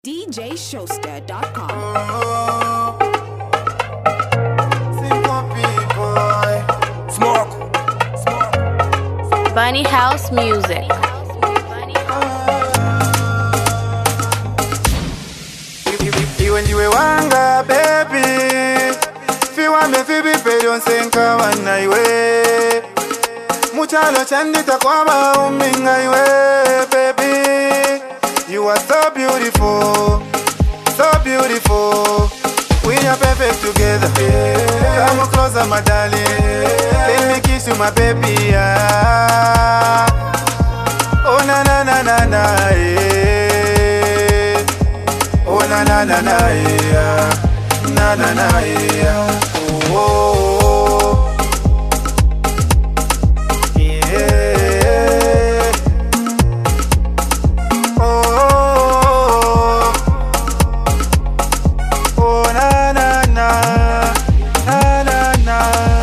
DJShowster.com. Smoke. Bunny House Music. Iwe ndiwe wanga baby, fiwa mefibi peyo nsenka wana iwe. Muchalo chandita kwaba uminga iwe baby. You are so beautiful, so beautiful. We are perfect together. Come closer, my darling. Let me kiss you, my baby. Yeah. Oh na na na na na. Yeah. Oh na na na na. Yeah. Na na na. Yeah. Oh. Oh. Yeah. Oh. Oh na na na. Na na na.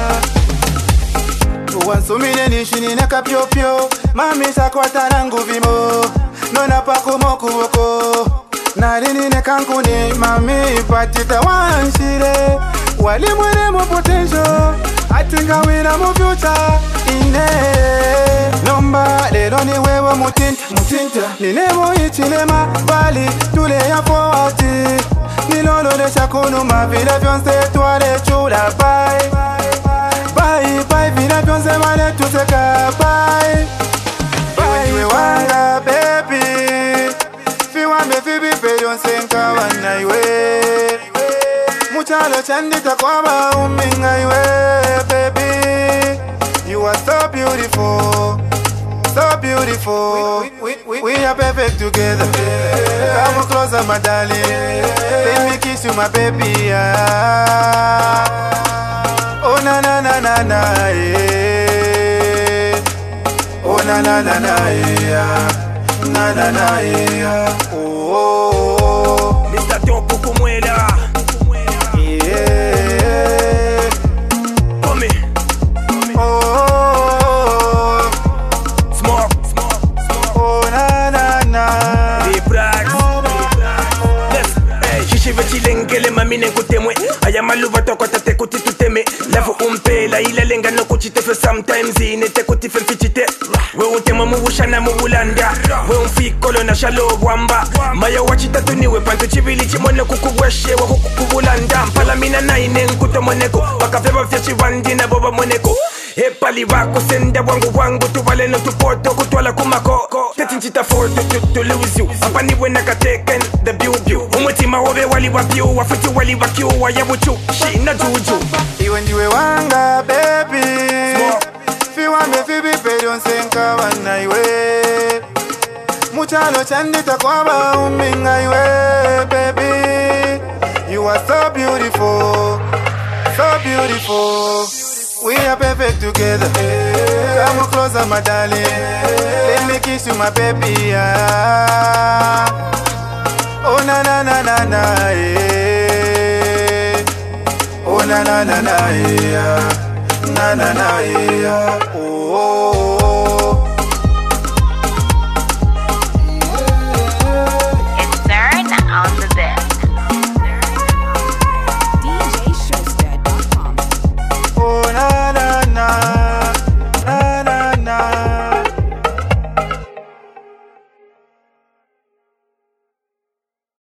Wansumile nishini neka pyo pyo. Mami sakwata nangu vimo. Nona pakumo kuwoko. Narini nekankuni. Mami patita wanshire. Wali mwere mo potential. Atinga wina mo future. Ine Nomba lero ni wewe mutinta. Ninemo ichilema. Bali tule ya forti. Nilolo de shakunu ma vile vyonse tuare chula. Bye bye bye vile vyonse wale tuseka. Bye bye iwe wanga baby. Fiwa mefibi peyo nsenka wana iwe. Muchalo chandita kwaba uminga iwe baby. You are so beautiful, so beautiful. We are perfect together. Come closer, my darling. Let me kiss you, my baby. Yeah. Oh na na na na na. Yeah. Oh na na na na. Yeah. Na na na. Yeah. Oh, oh, oh. Mr. Topo Kumuela. Yeah. Come. Oh. Oh na na na. Chilengele mami nenkutemwe ayamaluva tokota tekuti tuteme lavu umpela ilalenga nokuchite fe sometimes inete kuti fe mfichite we untema mubushana mubulanda we umfikolo na shalo wamba mayo wachita tuniwe pantu chibili chimone kukugweshe wa kukubulanda mpala mina naine nkuto moneko bakafeba vya chivandi na boba moneko epali wako senda wangu tuvale no tupoto kutwala kumako tetinchita for to lose you apa ni wena kateken the beauty umutima wobe wali wapyo wafuti wali wakyo wayabuchu shina juju iwe ndiwe wanga baby fiwa mefibi peyo nsenka wana iwe muchalo chandita kwaba uminga iwe baby. You are so beautiful, so beautiful. We are perfect together. Come closer, my darling. Let me kiss you, my baby. Yeah. Oh na na na na na. Yeah. Oh na na na na. Yeah. Na na na. Yeah. Oh.